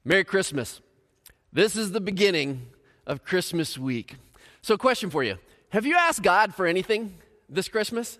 Merry Christmas. This is the beginning of Christmas week. So question for you. Have you asked God for anything this Christmas?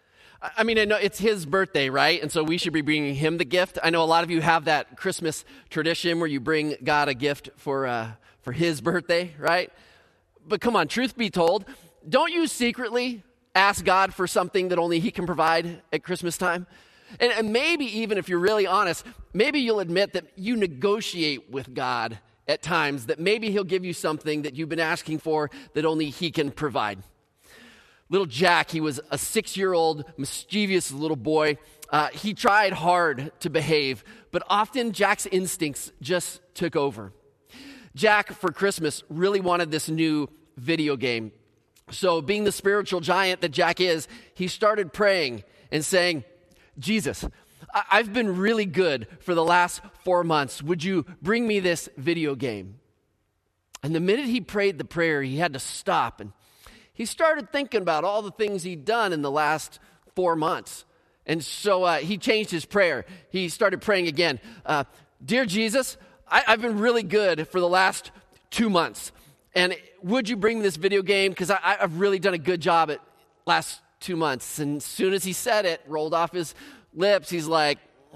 I mean, I know it's his birthday, right? And so we should be bringing him the gift. I know a lot of you have that Christmas tradition where you bring God a gift for his birthday, right? But come on, truth be told, don't you secretly ask God for something that only he can provide at Christmas time? And maybe even if you're really honest, maybe you'll admit that you negotiate with God at times, that maybe he'll give you something that you've been asking for that only he can provide. Little Jack, he was a 6-year-old, mischievous little boy. He tried hard to behave, but often Jack's instincts just took over. Jack, for Christmas, really wanted this new video game. So being the spiritual giant that Jack is, he started praying and saying, Jesus, I've been really good for the last 4 months. Would you bring me this video game? And the minute he prayed the prayer, he had to stop. And he started thinking about all the things he'd done in the last 4 months. And so he changed his prayer. He started praying again. Dear Jesus, I've been really good for the last 2 months. And would you bring me this video game? Because I've really done a good job at last 2 months. And as soon as he said it, rolled off his lips, he's like,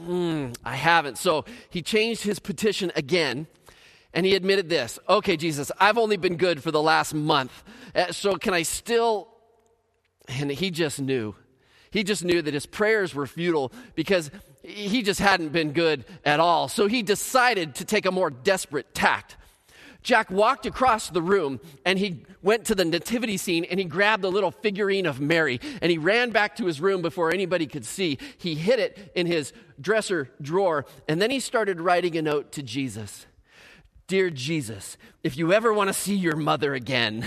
I haven't. So he changed his petition again, and he admitted this. Okay, Jesus, I've only been good for the last month. So can I still? And he just knew. He just knew that his prayers were futile because he just hadn't been good at all. So he decided to take a more desperate tact. Jack walked across the room and he went to the nativity scene and he grabbed the little figurine of Mary and he ran back to his room before anybody could see. He hid it in his dresser drawer and then he started writing a note to Jesus. Dear Jesus, if you ever want to see your mother again.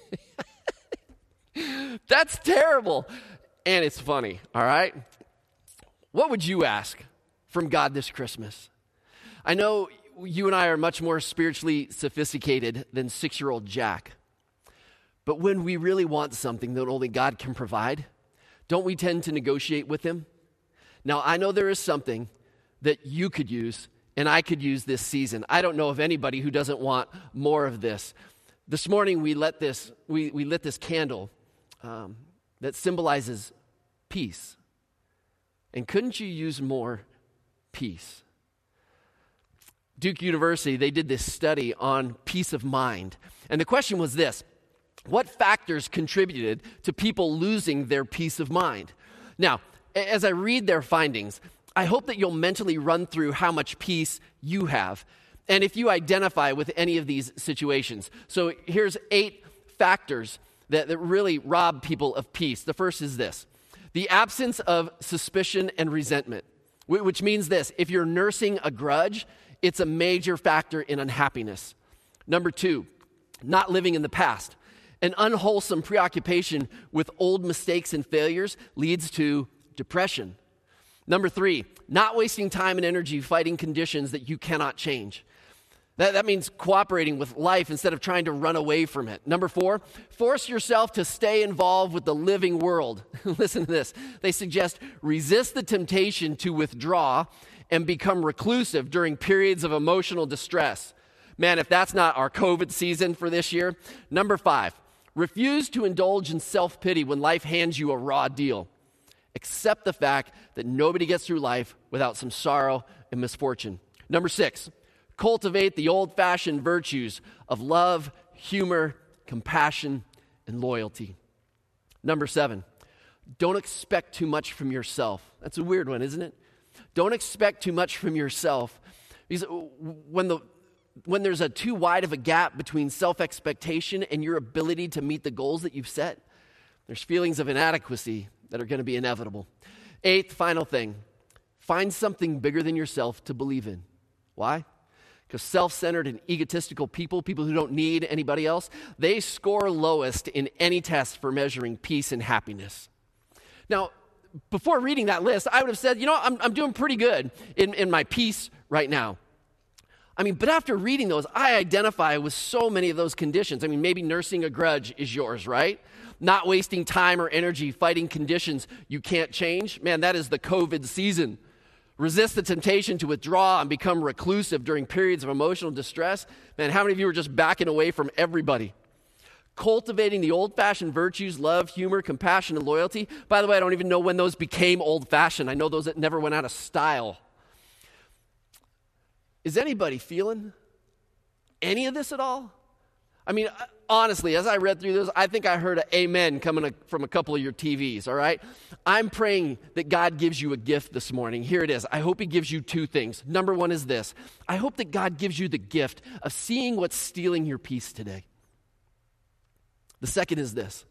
That's terrible. And it's funny, all right? What would you ask from God this Christmas? I know you and I are much more spiritually sophisticated than 6-year-old Jack. But when we really want something that only God can provide, don't we tend to negotiate with him? Now, I know there is something that you could use and I could use this season. I don't know of anybody who doesn't want more of this. This morning we lit this candle that symbolizes peace. And couldn't you use more peace? Duke University, they did this study on peace of mind. And the question was this: what factors contributed to people losing their peace of mind? Now, as I read their findings, I hope that you'll mentally run through how much peace you have, and if you identify with any of these situations. So here's 8 factors that really rob people of peace. The first is this: the absence of suspicion and resentment, which means this: if you're nursing a grudge, it's a major factor in unhappiness. Number 2, not living in the past. An unwholesome preoccupation with old mistakes and failures leads to depression. Number 3, not wasting time and energy fighting conditions that you cannot change. That means cooperating with life instead of trying to run away from it. Number 4, force yourself to stay involved with the living world. Listen to this. They suggest resist the temptation to withdraw and become reclusive during periods of emotional distress. Man, if that's not our COVID season for this year. Number 5, refuse to indulge in self-pity when life hands you a raw deal. Accept the fact that nobody gets through life without some sorrow and misfortune. Number 6, cultivate the old-fashioned virtues of love, humor, compassion, and loyalty. Number 7, don't expect too much from yourself. That's a weird one, isn't it? Don't expect too much from yourself. Because when there's too wide of a gap between self-expectation and your ability to meet the goals that you've set, there's feelings of inadequacy that are going to be inevitable. 8th, final thing, find something bigger than yourself to believe in. Why? Because self-centered and egotistical people who don't need anybody else, they score lowest in any test for measuring peace and happiness. Now, before reading that list, I would have said, I'm doing pretty good in my peace right now. But after reading those, I identify with so many of those conditions. Maybe nursing a grudge is yours, right? Not wasting time or energy fighting conditions you can't change. Man, that is the COVID season. Resist the temptation to withdraw and become reclusive during periods of emotional distress. Man, how many of you are just backing away from everybody? Cultivating the old-fashioned virtues, love, humor, compassion, and loyalty. By the way, I don't even know when those became old-fashioned. I know those that never went out of style. Is anybody feeling any of this at all? I mean, honestly, as I read through this, I think I heard an amen coming from a couple of your TVs, all right? I'm praying that God gives you a gift this morning. Here it is. I hope he gives you two things. Number one is this. I hope that God gives you the gift of seeing what's stealing your peace today. The second is this.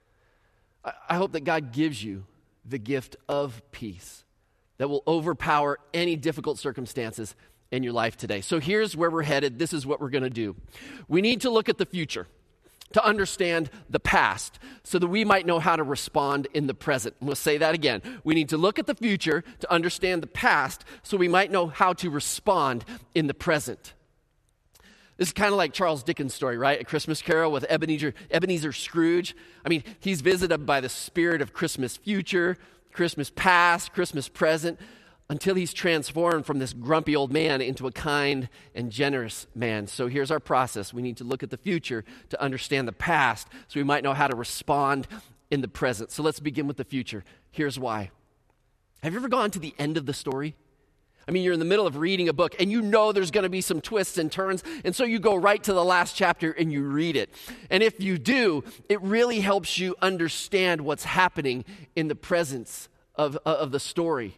I hope that God gives you the gift of peace that will overpower any difficult circumstances in your life today. So here's where we're headed. This is what we're going to do. We need to look at the future to understand the past so that we might know how to respond in the present. We'll say that again. We need to look at the future to understand the past so we might know how to respond in the present. This is kind of like Charles Dickens' story, right? A Christmas Carol with Ebenezer Scrooge. I mean, he's visited by the spirit of Christmas future, Christmas past, Christmas present, until he's transformed from this grumpy old man into a kind and generous man. So here's our process. We need to look at the future to understand the past so we might know how to respond in the present. So let's begin with the future. Here's why. Have you ever gone to the end of the story? I mean, you're in the middle of reading a book and you know there's going to be some twists and turns, and so you go right to the last chapter and you read it. And if you do, it really helps you understand what's happening in the presence of the story.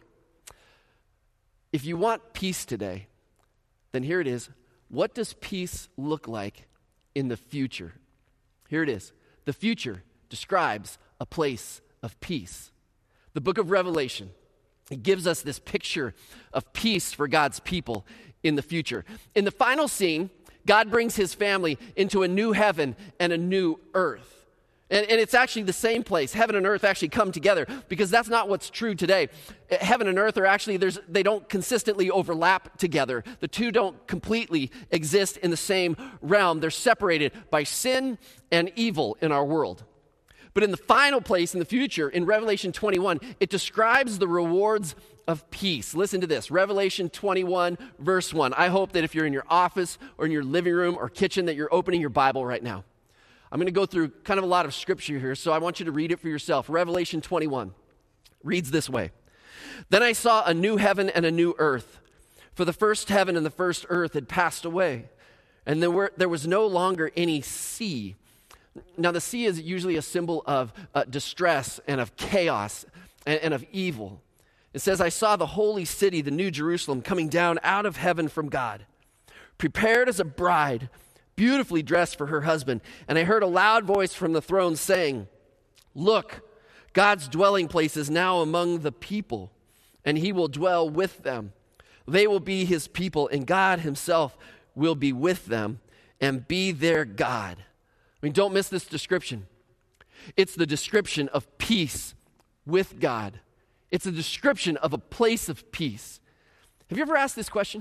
If you want peace today, then here it is. What does peace look like in the future? Here it is. The future describes a place of peace. The book of Revelation, it gives us this picture of peace for God's people in the future. In the final scene, God brings his family into a new heaven and a new earth. And it's actually the same place. Heaven and earth actually come together because that's not what's true today. Heaven and earth are actually, they don't consistently overlap together. The two don't completely exist in the same realm. They're separated by sin and evil in our world. But in the final place in the future, in Revelation 21, it describes the rewards of peace. Listen to this, Revelation 21, verse 1. I hope that if you're in your office or in your living room or kitchen that you're opening your Bible right now. I'm going to go through kind of a lot of scripture here, so I want you to read it for yourself. Revelation 21 reads this way. Then I saw a new heaven and a new earth, for the first heaven and the first earth had passed away, and there was no longer any sea. Now, the sea is usually a symbol of distress and of chaos and of evil. It says, I saw the holy city, the new Jerusalem, coming down out of heaven from God, prepared as a bride, beautifully dressed for her husband. And I heard a loud voice from the throne saying, look, God's dwelling place is now among the people, and he will dwell with them. They will be his people, and God himself will be with them and be their God. I mean, don't miss this description. It's the description of peace with God. It's a description of a place of peace. Have you ever asked this question?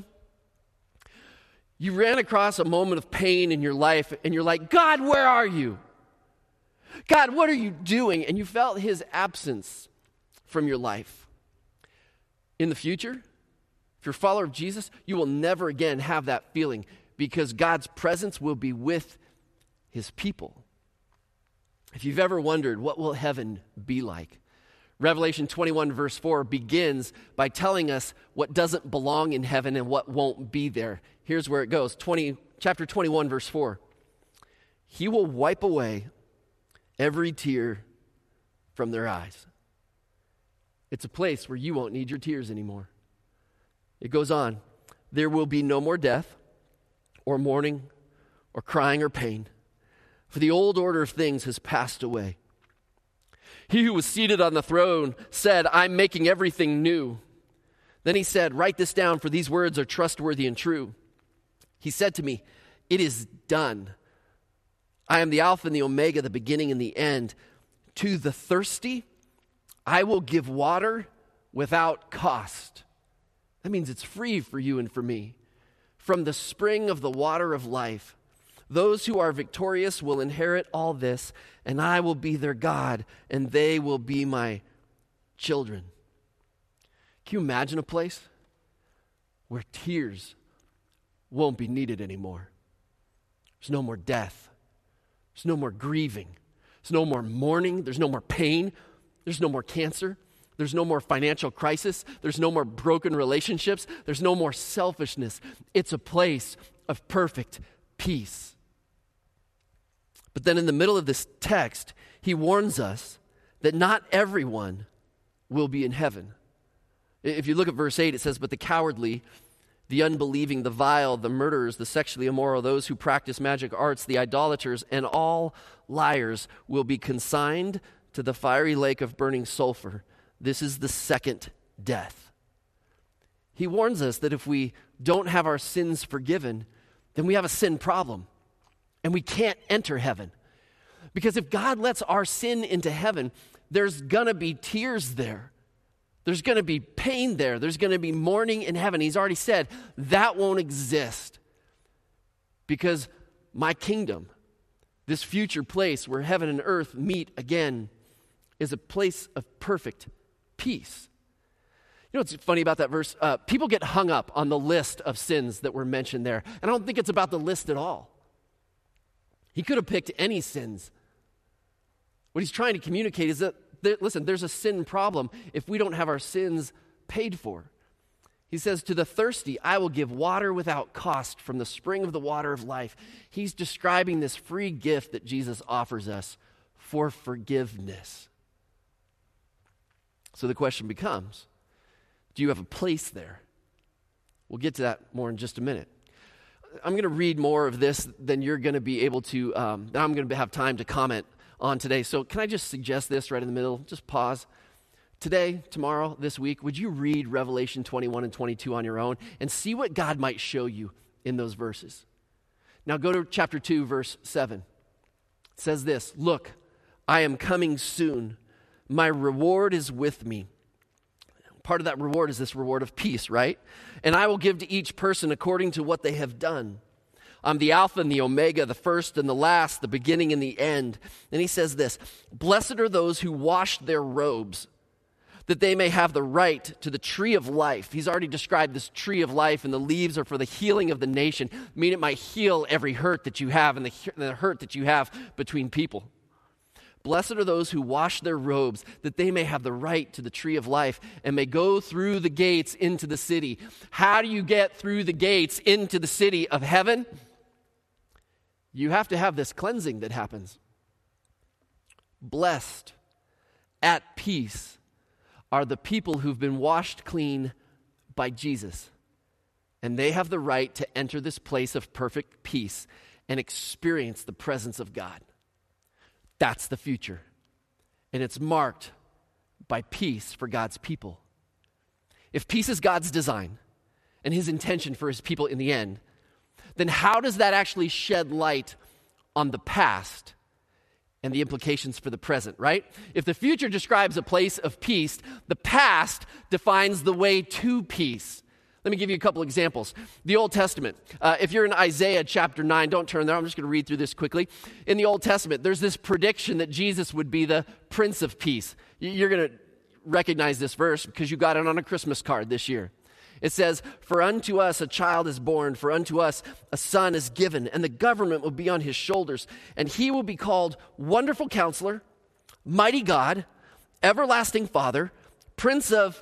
You ran across a moment of pain in your life, and you're like, God, where are you? God, what are you doing? And you felt his absence from your life. In the future, if you're a follower of Jesus, you will never again have that feeling because God's presence will be with his people. If you've ever wondered, what will heaven be like? Revelation 21 verse 4 begins by telling us what doesn't belong in heaven and what won't be there. Here's where it goes. Chapter 21 verse 4. He will wipe away every tear from their eyes. It's a place where you won't need your tears anymore. It goes on. There will be no more death or mourning or crying or pain, for the old order of things has passed away. He who was seated on the throne said, I'm making everything new. Then he said, write this down, for these words are trustworthy and true. He said to me, it is done. I am the Alpha and the Omega, the beginning and the end. To the thirsty, I will give water without cost. That means it's free for you and for me. From the spring of the water of life. Those who are victorious will inherit all this, and I will be their God, and they will be my children. Can you imagine a place where tears won't be needed anymore. There's no more death. There's no more grieving. There's no more mourning. There's no more pain. There's no more cancer. There's no more financial crisis. There's no more broken relationships. There's no more selfishness. It's a place of perfect peace. But then in the middle of this text, he warns us that not everyone will be in heaven. If you look at verse 8, it says, "But the cowardly, the unbelieving, the vile, the murderers, the sexually immoral, those who practice magic arts, the idolaters, and all liars will be consigned to the fiery lake of burning sulfur. This is the second death." He warns us that if we don't have our sins forgiven, then we have a sin problem, and we can't enter heaven. Because if God lets our sin into heaven, there's going to be tears there. There's going to be pain there. There's going to be mourning in heaven. He's already said that won't exist. Because my kingdom, this future place where heaven and earth meet again, is a place of perfect peace. You know what's funny about that verse? People get hung up on the list of sins that were mentioned there. And I don't think it's about the list at all. He could have picked any sins. What he's trying to communicate is that, listen, there's a sin problem if we don't have our sins paid for. He says, "To the thirsty, I will give water without cost from the spring of the water of life." He's describing this free gift that Jesus offers us for forgiveness. So the question becomes, do you have a place there? We'll get to that more in just a minute. I'm going to read more of this than you're going to be able to, than I'm going to have time to comment on today. So can I just suggest this right in the middle? Just pause. Today, tomorrow, this week, would you read Revelation 21 and 22 on your own and see what God might show you in those verses? Now go to chapter 2, verse 7. It says this, "Look, I am coming soon. My reward is with me." Part of that reward is this reward of peace, right? "And I will give to each person according to what they have done. I'm the Alpha and the Omega, the first and the last, the beginning and the end." And he says this, "Blessed are those who wash their robes, that they may have the right to the tree of life." He's already described this tree of life, and the leaves are for the healing of the nation. I mean, it might heal every hurt that you have and the hurt that you have between people. "Blessed are those who wash their robes, that they may have the right to the tree of life and may go through the gates into the city." How do you get through the gates into the city of heaven? You have to have this cleansing that happens. Blessed, at peace, are the people who've been washed clean by Jesus. And they have the right to enter this place of perfect peace and experience the presence of God. That's the future. And it's marked by peace for God's people. If peace is God's design and his intention for his people in the end, then how does that actually shed light on the past and the implications for the present, right? If the future describes a place of peace, the past defines the way to peace. Let me give you a couple examples. The Old Testament. If you're in Isaiah chapter 9, don't turn there. I'm just going to read through this quickly. In the Old Testament, there's this prediction that Jesus would be the Prince of Peace. You're going to recognize this verse because you got it on a Christmas card this year. It says, "For unto us a child is born, for unto us a son is given, and the government will be on his shoulders, and he will be called Wonderful Counselor, Mighty God, Everlasting Father, Prince of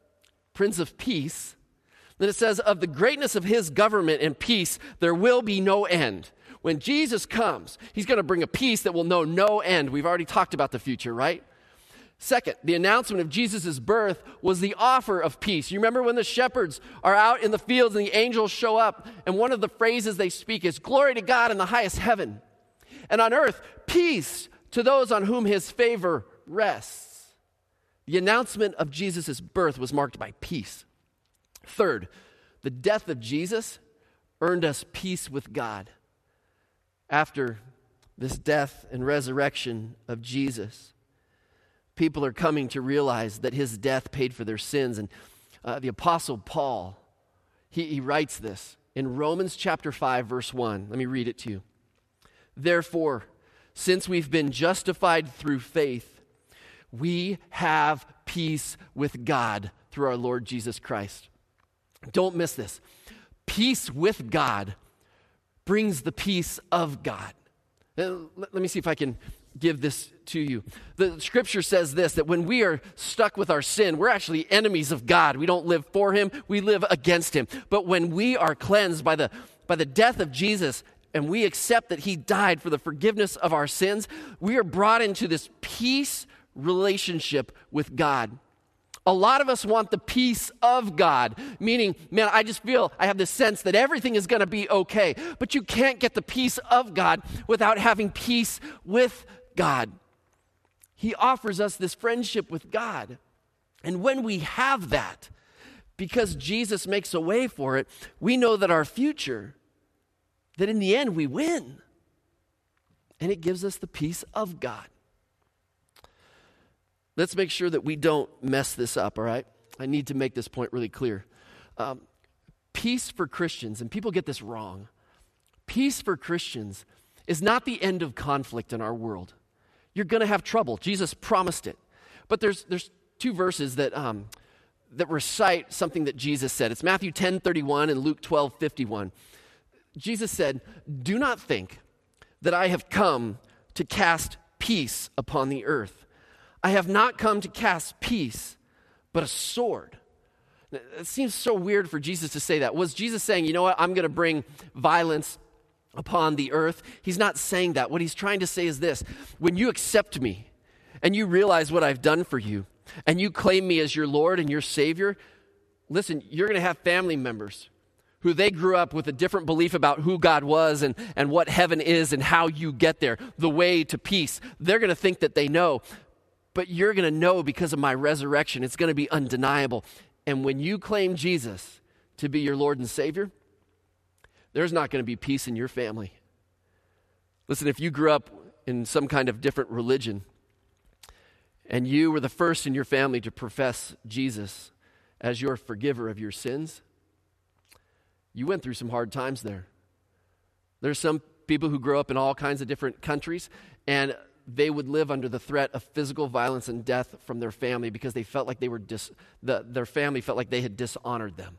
Peace." Then it says, "Of the greatness of his government and peace, there will be no end." When Jesus comes, he's going to bring a peace that will know no end. We've already talked about the future, right? Second, the announcement of Jesus' birth was the offer of peace. You remember when the shepherds are out in the fields and the angels show up, and one of the phrases they speak is, "Glory to God in the highest heaven, and on earth, peace to those on whom his favor rests." The announcement of Jesus' birth was marked by peace. Third, the death of Jesus earned us peace with God. After this death and resurrection of Jesus, people are coming to realize that his death paid for their sins. And the Apostle Paul, he writes this in Romans chapter 5, verse 1. Let me read it to you. "Therefore, since we've been justified through faith, we have peace with God through our Lord Jesus Christ." Don't miss this. Peace with God brings the peace of God. Let me see if I can give this to you. The scripture says this, that when we are stuck with our sin, we're actually enemies of God. We don't live for him, we live against him. But when we are cleansed by the death of Jesus, and we accept that he died for the forgiveness of our sins, we are brought into this peace relationship with God. A lot of us want the peace of God, meaning, man, I just feel I have this sense that everything is going to be okay. But you can't get the peace of God without having peace with God. He offers us this friendship with God. And when we have that, because Jesus makes a way for it, we know that our future, that in the end we win. And it gives us the peace of God. Let's make sure that we don't mess this up, all right? I need to make this point really clear. Peace for Christians, and people get this wrong. Peace for Christians is not the end of conflict in our world. You're going to have trouble. Jesus promised it. But there's two verses that recite something that Jesus said. It's Matthew 10:31 and Luke 12:51. Jesus said, "Do not think that I have come to cast peace upon the earth. I have not come to cast peace, but a sword." It seems so weird for Jesus to say that. Was Jesus saying, you know what, I'm going to bring violence upon the earth? He's not saying that. What he's trying to say is this: when you accept me and you realize what I've done for you and you claim me as your Lord and your Savior, listen, you're going to have family members who they grew up with a different belief about who God was and what heaven is and how you get there, the way to peace. They're going to think that they know. But you're going to know because of my resurrection. It's going to be undeniable. And when you claim Jesus to be your Lord and Savior, there's not going to be peace in your family. Listen, if you grew up in some kind of different religion and you were the first in your family to profess Jesus as your forgiver of your sins, you went through some hard times there. There's some people who grow up in all kinds of different countries, and they would live under the threat of physical violence and death from their family because they felt like they were their family felt like they had dishonored them.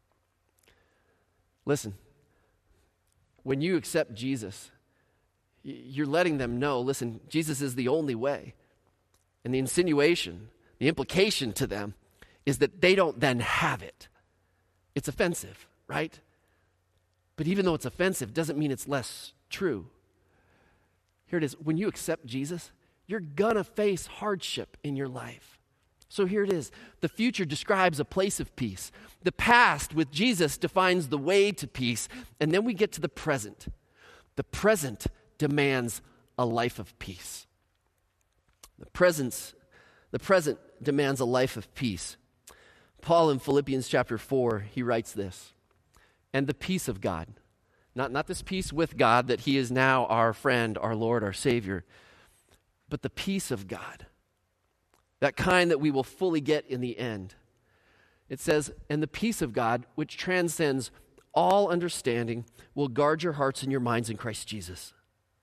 Listen, when you accept Jesus, you're letting them know, listen, Jesus is the only way. And the insinuation, the implication to them is that they don't then have it. It's offensive, right? But even though it's offensive, doesn't mean it's less true. Here it is. When you accept Jesus, you're going to face hardship in your life. So here it is. The future describes a place of peace. The past with Jesus defines the way to peace. And then we get to the present. The present demands a life of peace. The present demands a life of peace. Paul in Philippians chapter 4, he writes this: "And the peace of God," not this peace with God that he is now our friend, our Lord, our Savior, but the peace of God, that kind that we will fully get in the end. It says, "And the peace of God, which transcends all understanding, will guard your hearts and your minds in Christ Jesus."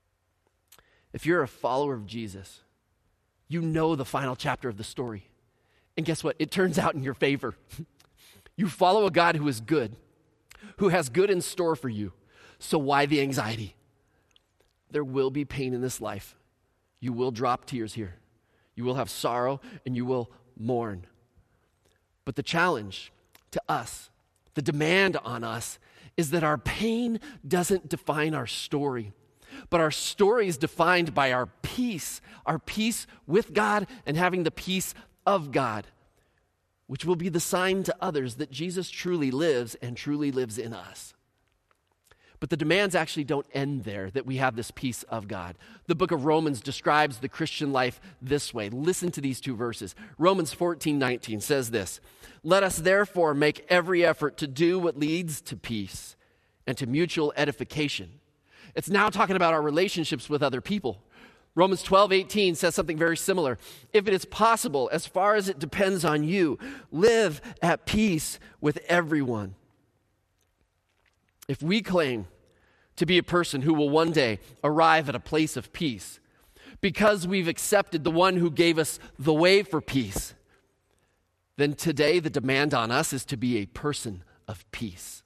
If you're a follower of Jesus, you know the final chapter of the story. And guess what? It turns out in your favor. You follow a God who is good, who has good in store for you. So why the anxiety? There will be pain in this life. You will drop tears here. You will have sorrow and you will mourn. But the challenge to us, the demand on us, is that our pain doesn't define our story. But our story is defined by our peace with God and having the peace of God, which will be the sign to others that Jesus truly lives and truly lives in us. But the demands actually don't end there, that we have this peace of God. The book of Romans describes the Christian life this way. Listen to these two verses. Romans 14:19 says this: "Let us therefore make every effort to do what leads to peace and to mutual edification." It's now talking about our relationships with other people. Romans 12:18 says something very similar. "If it is possible, as far as it depends on you, live at peace with everyone." If we claim to be a person who will one day arrive at a place of peace because we've accepted the one who gave us the way for peace, then today the demand on us is to be a person of peace.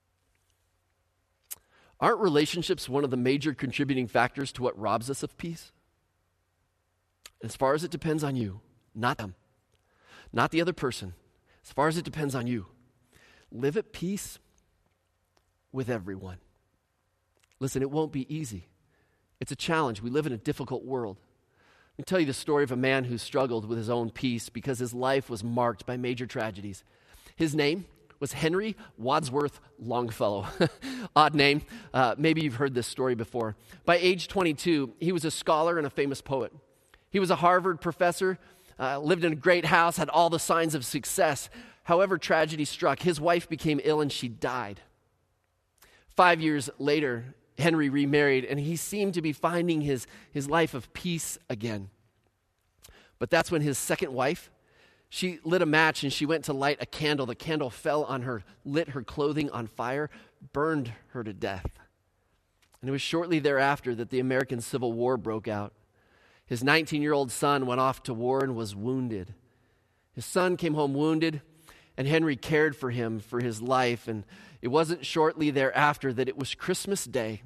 Aren't relationships one of the major contributing factors to what robs us of peace? As far as it depends on you, not them, not the other person, as far as it depends on you, live at peace with everyone. Listen, it won't be easy. It's a challenge. We live in a difficult world. Let me tell you the story of a man who struggled with his own peace because his life was marked by major tragedies. His name was Henry Wadsworth Longfellow. Odd name. Maybe you've heard this story before. By age 22, he was a scholar and a famous poet. He was a Harvard professor, lived in a great house, had all the signs of success. However, tragedy struck. His wife became ill and she died. 5 years later, Henry remarried, and he seemed to be finding his life of peace again. But that's when his second wife, she lit a match and she went to light a candle. The candle fell on her, lit her clothing on fire, burned her to death. And it was shortly thereafter that the American Civil War broke out. His 19-year-old son went off to war and was wounded. His son came home wounded, and Henry cared for him for his life, and it wasn't shortly thereafter that it was Christmas Day.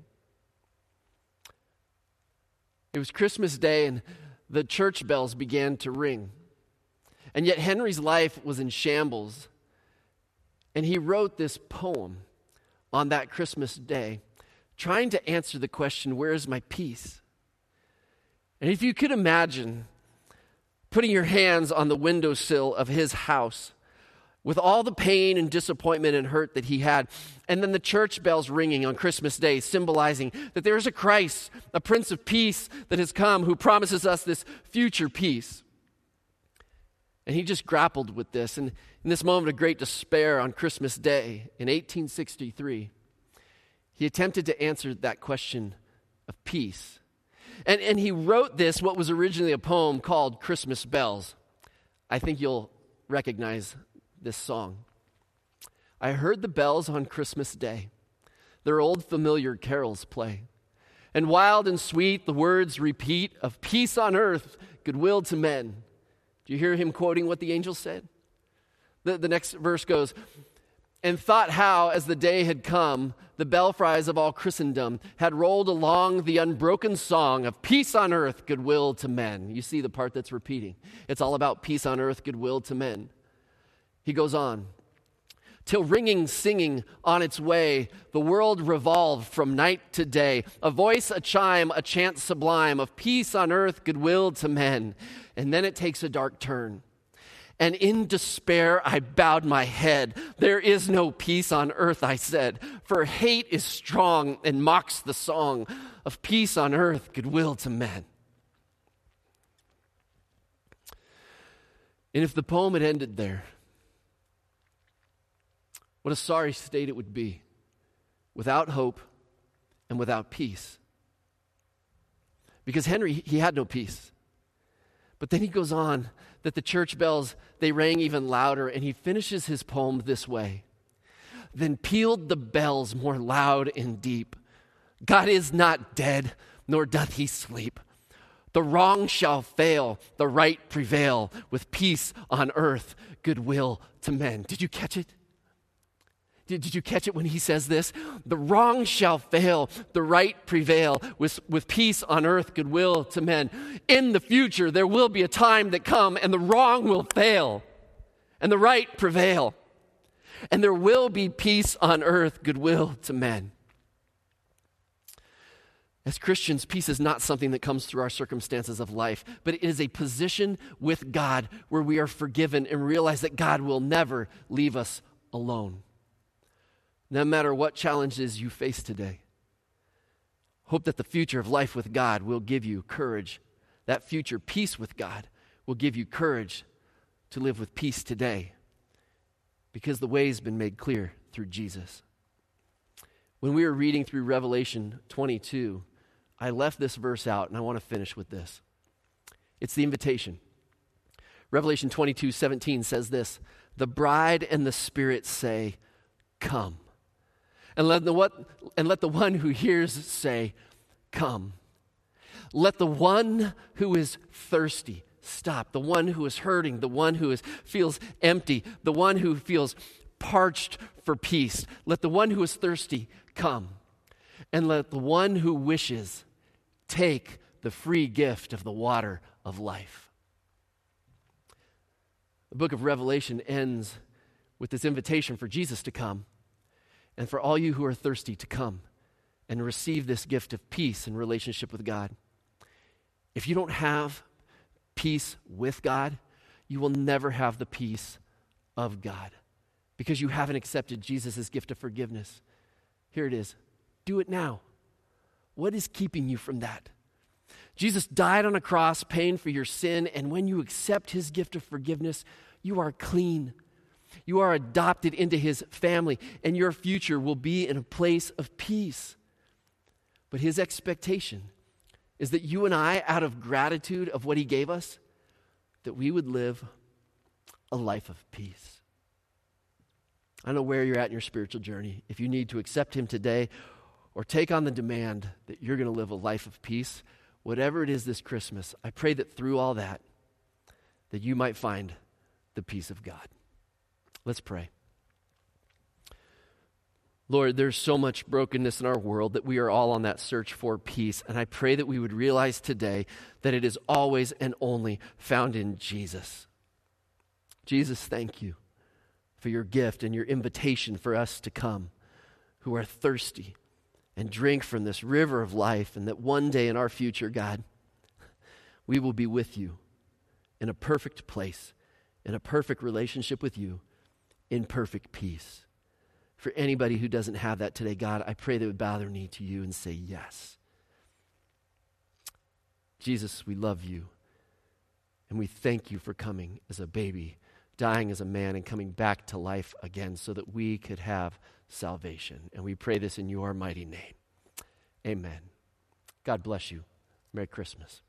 It was Christmas Day, and the church bells began to ring. And yet Henry's life was in shambles, and he wrote this poem on that Christmas day, trying to answer the question, where is my peace? And if you could imagine putting your hands on the windowsill of his house with all the pain and disappointment and hurt that he had, and then the church bells ringing on Christmas Day, symbolizing that there is a Christ, a Prince of Peace that has come who promises us this future peace. And he just grappled with this. And in this moment of great despair on Christmas Day in 1863, he attempted to answer that question of peace. And he wrote this, what was originally a poem called Christmas Bells. I think you'll recognize this song. I heard the bells on Christmas Day, their old familiar carols play. And wild and sweet the words repeat of peace on earth, goodwill to men. Do you hear him quoting what the angel said? The next verse goes, and thought how, as the day had come, the belfries of all Christendom had rolled along the unbroken song of peace on earth, goodwill to men. You see the part that's repeating. It's all about peace on earth, goodwill to men. He goes on, till ringing, singing on its way, the world revolved from night to day, a voice, a chime, a chant sublime of peace on earth, goodwill to men. And then it takes a dark turn. And in despair I bowed my head. There is no peace on earth, I said, for hate is strong and mocks the song of peace on earth, goodwill to men. And if the poem had ended there, what a sorry state it would be, without hope and without peace. Because Henry, he had no peace. But then he goes on that the church bells, they rang even louder, and he finishes his poem this way. Then pealed the bells more loud and deep. God is not dead, nor doth he sleep. The wrong shall fail, the right prevail, with peace on earth, goodwill to men. Did you catch it? Did you catch it when he says this? The wrong shall fail, the right prevail, with peace on earth, goodwill to men. In the future, there will be a time that come, and the wrong will fail, and the right prevail. And there will be peace on earth, goodwill to men. As Christians, peace is not something that comes through our circumstances of life, but it is a position with God where we are forgiven and realize that God will never leave us alone. No matter what challenges you face today, hope that the future of life with God will give you courage. That future peace with God will give you courage to live with peace today, because the way has been made clear through Jesus. When we were reading through Revelation 22, I left this verse out, and I want to finish with this. It's the invitation. Revelation 22:17 says this, the bride and the Spirit say, come. And let the one who hears say, come. Let the one who is thirsty stop. The one who is hurting, the one who feels empty, the one who feels parched for peace. Let the one who is thirsty come, and let the one who wishes take the free gift of the water of life. The book of Revelation ends with this invitation for Jesus to come, and for all you who are thirsty to come and receive this gift of peace and relationship with God. If you don't have peace with God, you will never have the peace of God because you haven't accepted Jesus' gift of forgiveness. Here it is. Do it now. What is keeping you from that? Jesus died on a cross, paying for your sin, and when you accept his gift of forgiveness, you are clean. You are adopted into his family, and your future will be in a place of peace. But his expectation is that you and I, out of gratitude of what he gave us, that we would live a life of peace. I don't know where you're at in your spiritual journey. If you need to accept him today or take on the demand that you're going to live a life of peace, whatever it is this Christmas, I pray that through all that you might find the peace of God. Let's pray. Lord, there's so much brokenness in our world that we are all on that search for peace. And I pray that we would realize today that it is always and only found in Jesus. Jesus, thank you for your gift and your invitation for us to come who are thirsty and drink from this river of life, and that one day in our future, God, we will be with you in a perfect place, in a perfect relationship with you, in perfect peace. For anybody who doesn't have that today, God, I pray they would bow their knee to you and say yes. Jesus, we love you, and we thank you for coming as a baby, dying as a man, and coming back to life again so that we could have salvation. And we pray this in your mighty name. Amen. God bless you. Merry Christmas.